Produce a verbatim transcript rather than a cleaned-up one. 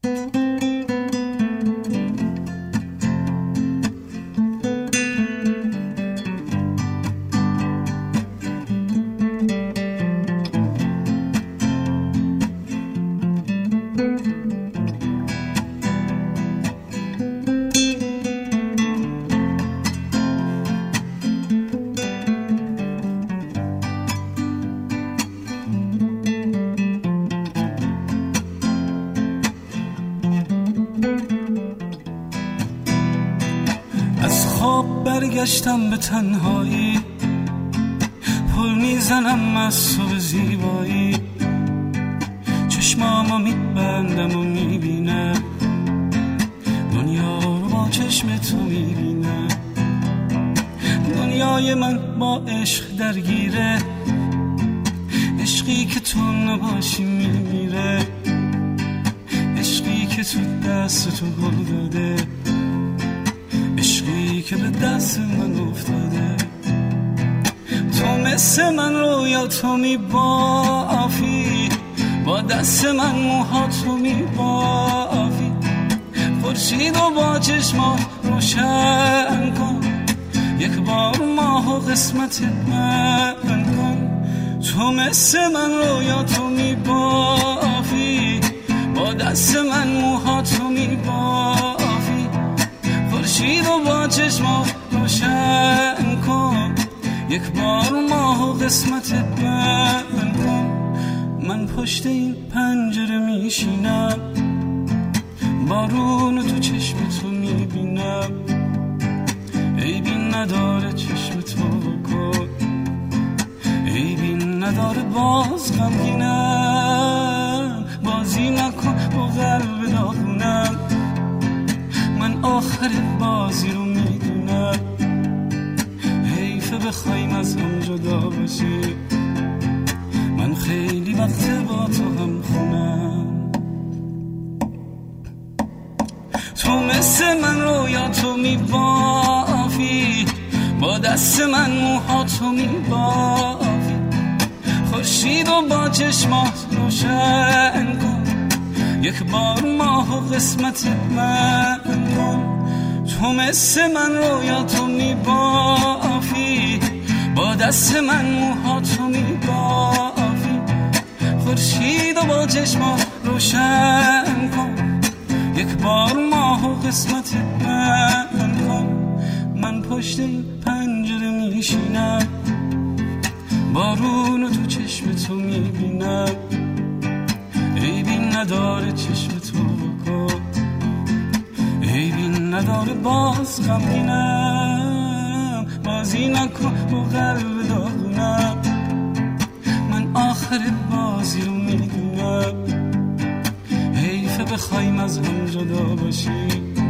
برگشتم به تنهایی، پل میزنم از تو زیبایی، چشمامو میبندم و میبینم دنیا رو با چشم تو میبینم. دنیای من با عشق درگیره، عشقی که تو نباشی میمیره، عشقی که تو دست تو گل داده، عشقی که به دست من افتاده. تو مثل من رویا تو میبافی، با دست من موها تو میبافی، خورشید و با چشمات روشن کن، یک بار ماه و قسمت من کن. تو مثل من رویا تو میبافی، با دست من موها تو میبافی، خورشید و با چشمات روشن کن، یک بار ماه و قسمت من کن. من پشت این پنجره میشینم، بارون تو چشم تو میبینم، عیبی نداره چشم تو کن، عیبی نداره باز غمگینم، بازی نکن با قلب داغونم. من آخر بازی رو میدونم، حیفه بخوایم از هم جدا باشی، من خیلی وقت با تو هم خونم. تو مثل من رویا تو میبافی، با دست من موها تو میبافی، خورشید و با چشمات روشن کن، یک بار ماه و قسمت من کن. تو مثل من رویا تو میبافی، با دست من موها تو میبافی، خورشید و با چشمات روشن کن، یک بار ماه و قسمت من کن. من پشت این پنجره میشینم، بارون تو چشم تو میبینم، عیبی نداره چشم تو کن، عیبی نداره باز غمگینم، بازی نکن با قلب داغونم. من آخر بازی رو میدونم، حیفه بخوایم از هم جدا باشیم،